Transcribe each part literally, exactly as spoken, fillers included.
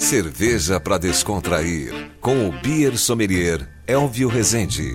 Cerveja para descontrair, com o Beer Sommelier Elvio Rezende.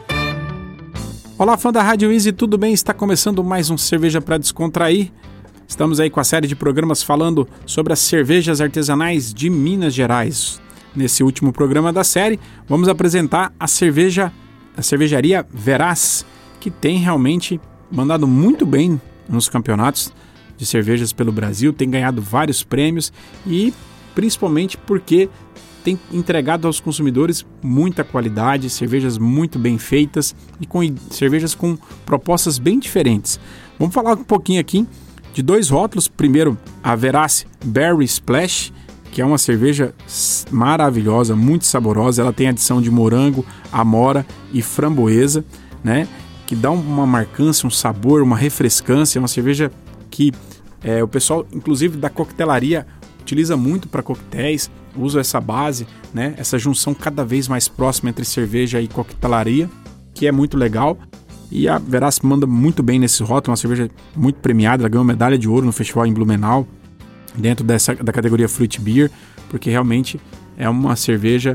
Olá, fã da Rádio Easy, tudo bem? Está começando mais um Cerveja para Descontrair. Estamos aí com a série de programas falando sobre as cervejas artesanais de Minas Gerais. Nesse último programa da série, vamos apresentar a cerveja, a cervejaria Veraz, que tem realmente mandado muito bem nos campeonatos de cervejas pelo Brasil, tem ganhado vários prêmios e principalmente porque tem entregado aos consumidores muita qualidade, cervejas muito bem feitas e com cervejas com propostas bem diferentes. Vamos falar um pouquinho aqui de dois rótulos. Primeiro, a Veraz Berry Splash, que é uma cerveja maravilhosa, muito saborosa. Ela tem adição de morango, amora e framboesa, né? Que dá uma marcância, um sabor, uma refrescância. É uma cerveja que é, o pessoal, inclusive da coquetelaria, utiliza muito para coquetéis, usa essa base, né? Essa junção cada vez mais próxima entre cerveja e coquetelaria, que é muito legal. E a Veraz manda muito bem nesse rótulo, uma cerveja muito premiada. Ela ganhou medalha de ouro no festival em Blumenau, dentro dessa, da categoria Fruit Beer, porque realmente é uma cerveja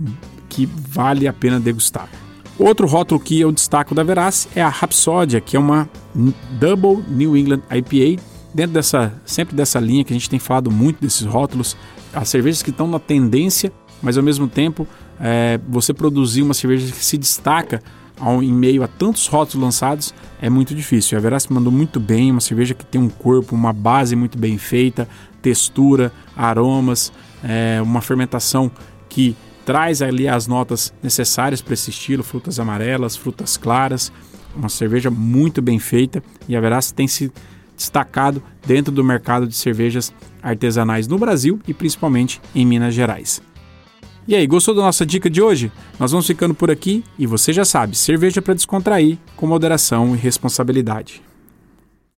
que vale a pena degustar. Outro rótulo que eu destaco da Veraz é a Rapsódia, que é uma Double New England I P A, dentro dessa, sempre dessa linha que a gente tem falado muito desses rótulos, as cervejas que estão na tendência, mas ao mesmo tempo é, você produzir uma cerveja que se destaca ao, em meio a tantos rótulos lançados é muito difícil. A Veraz mandou muito bem, uma cerveja que tem um corpo, uma base muito bem feita, textura, aromas, é, uma fermentação que traz ali as notas necessárias para esse estilo, frutas amarelas, frutas claras, uma cerveja muito bem feita, e a Veraz tem se destacado dentro do mercado de cervejas artesanais no Brasil e principalmente em Minas Gerais. E aí, gostou da nossa dica de hoje? Nós vamos ficando por aqui e você já sabe, cerveja para descontrair com moderação e responsabilidade.